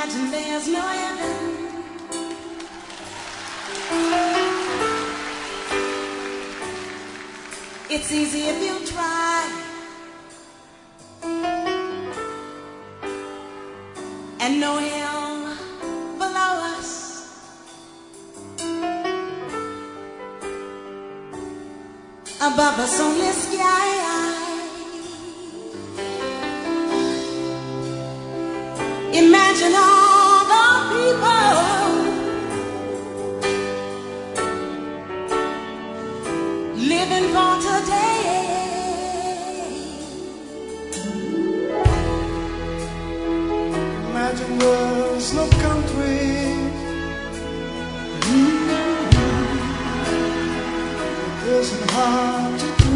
Imagine there's no heaven. It's easy if you try. And no hell below us. Above us only sky. Imagine all the people living for today. Imagine there's no country. It isn't hard to do.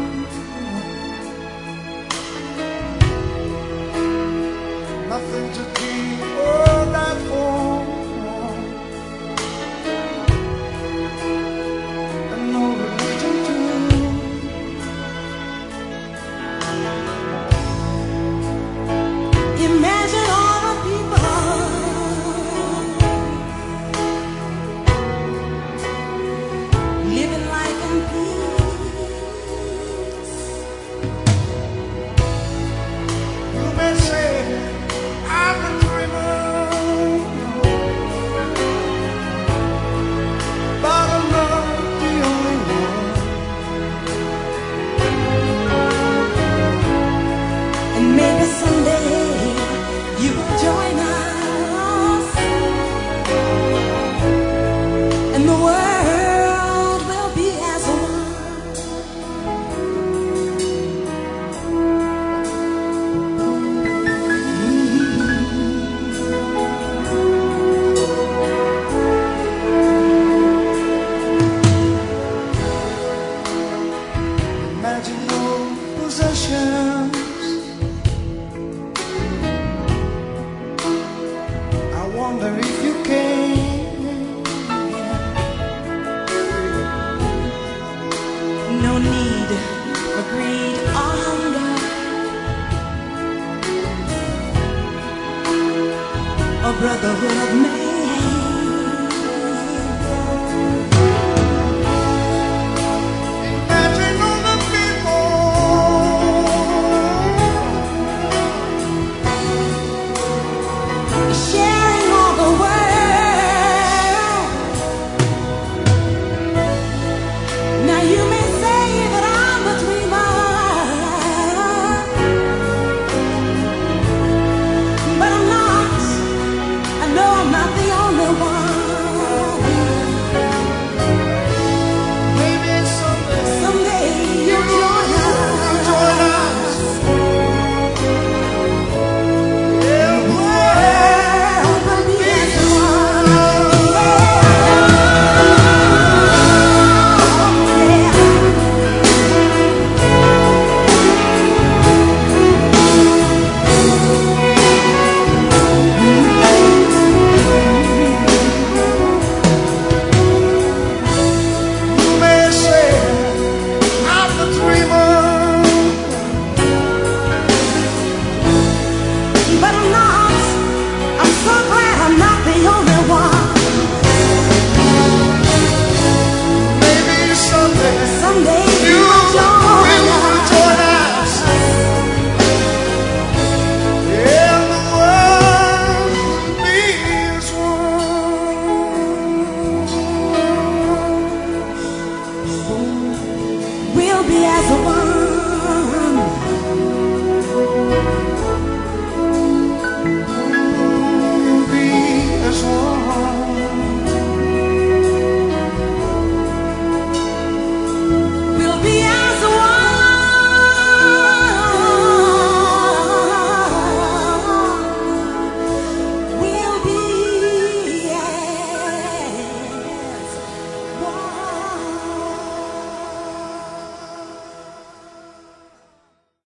Nothing to keep or die for, and no religion too. Imagine all the people living life in peace. You may say I've been dreaming, but I'm not the only one. And maybe someday you will join us, and the world will be as one. Imagine no possessions. I wonder if you can. No need for greed or hunger, a brotherhood of man.